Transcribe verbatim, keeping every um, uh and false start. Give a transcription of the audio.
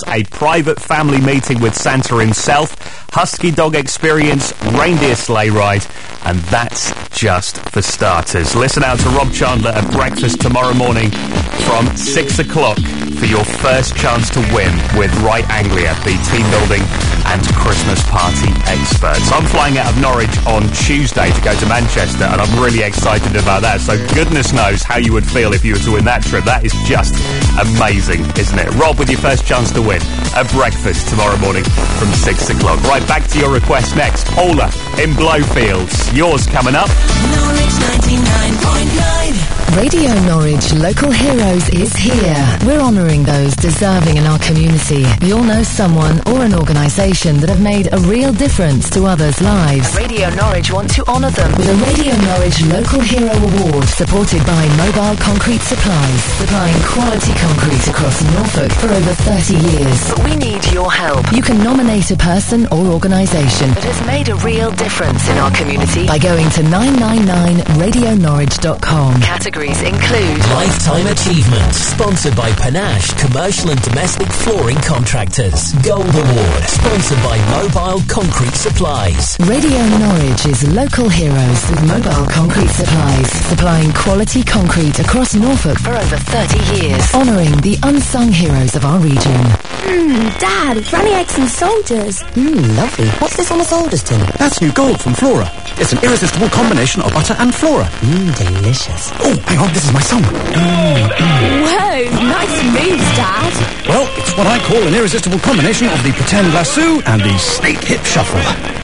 a private family meeting with Santa himself, husky dog experience, reindeer sleigh ride, and that's just for starters. Listen out to Rob Chandler at breakfast tomorrow morning from six o'clock for your first chance to win with Right Anglia, the team building and Christmas party experts. I'm flying out of Norwich on Tuesday to go to Manchester, and I'm really excited about that. So goodness knows how you would feel if you were to win that trip. That is just amazing, isn't it? Rob with your first chance to win at breakfast tomorrow morning from six o'clock. Right, back to your request next. Paula in Blowfields. Yours coming up. Norwich ninety-nine point nine. Radio Norwich Local Heroes is here. We're honouring those deserving in our community. We all know someone or an organisation that have made a real difference to others' lives. Radio Norwich want to honour them with a Radio Norwich Local Hero Award, supported by Mobile Concrete Supplies, supplying quality concrete across Norfolk for over thirty years. But we need your help. You can nominate a person or organisation that has made a real difference in our community by going to nine nine nine radio norwich dot com. Categories include Lifetime Achievement, sponsored by Panache Commercial and Domestic Flooring Contractors. Gold Award, sponsored by Mobile Concrete Supplies. Radio Norwich is local heroes with Mobile Concrete Supplies, supplying quality concrete across Norfolk for over thirty years, honouring the unsung heroes of our region. Mmm, Dad, Granny Eggs and Soldiers. Mmm, lovely. What's this on the soldiers tin? That's new gold from Flora. It's an irresistible combination of butter and Flora. Mmm, delicious. Oh, hang on, this is my song. Mm, mm. Whoa, nice moves, Dad. Well, it's what I call an irresistible combination of the pretend lasso and the snake hip shuffle.